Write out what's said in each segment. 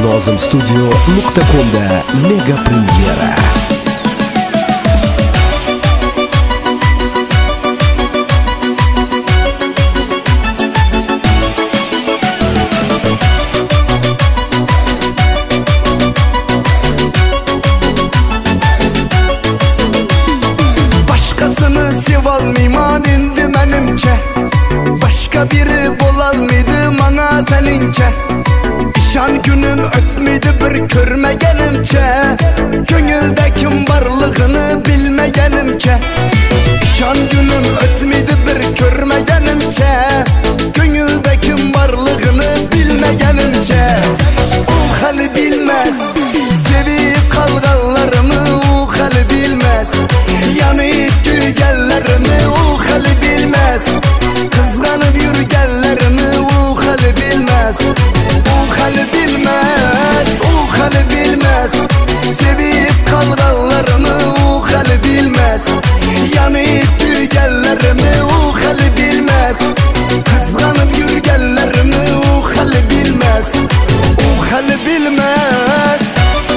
Nozimstudio.com'da mega premyera. Başkasını sevalmayman endi menimçe, başka biri bolalmaydı mana senince. İşan günüm ötmeydi bir körmegenimçe, gönülde kim barlığını bilmegenimçe. İşan günüm ötmeydi bir körmegenimçe, gönülde kim barlığını bilmegenimçe. O hali bilmez, sevip kalganlarımı o hali bilmez. Yanıp tüygellerimi o hali bilmez. Kızganıp yürgellerimi o hali bilmez. O hali bilmez, o hali bilmez. Sevip kalganlarımı o hali bilmez. Yanıp tüygellerimi o hali bilmez. Kızganıp yürgellerimi o hali bilmez. O hali bilmez.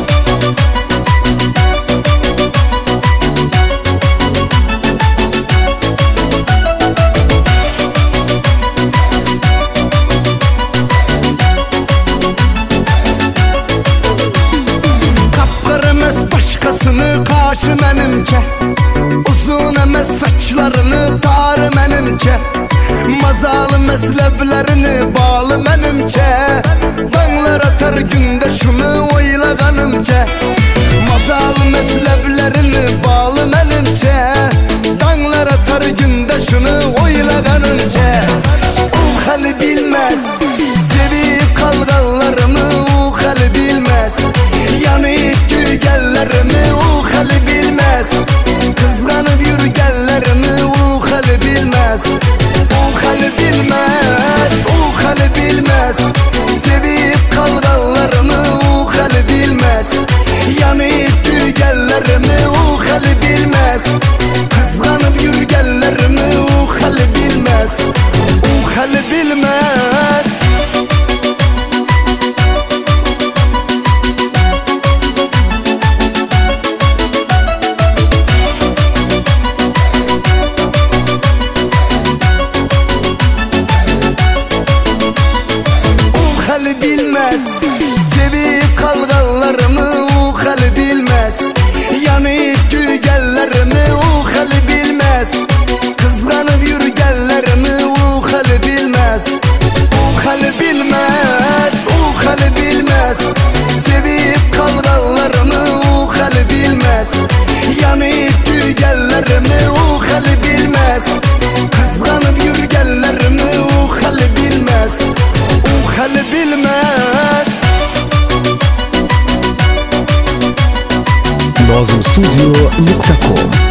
Başkasını kaşı menimce, uzun emes saçlarını tarı menimce. Mazalı meslevlerini bağlı menimce. Dağlar atar günde şunu oylaganımca. Mazalı meslevlerini bağlı menimce. Dağlar atar günde şunu oylaganımca. O hali bilmez, sevip kalganlarımı o hali bilmez. Yanıp tüygellerimi o hali bilmez. Kızganıp yürgellerimi o hali bilmez. O hali bilmez, o hali bilmez. Sevip kalganlarımı o hali bilmez. Yanıp tüygellerimi o hali bilmez. Kızganıp yürgellerimi o hali bilmez. O hali bilmez. Bilmez, sevip kalganlarımı o hali bilmez. Yanıp tüygellerimi o hali bilmez. Kızganıp yürgellerimi o hali bilmez. O hali bilmez, o hali bilmez. Sevip kalganlarımı o hali bilmez. Yanıp tüygellerimi o hali bilmez. Kızganıp yürgellerimi o hali bilmez. O hali bilmez. Nozimstudio.com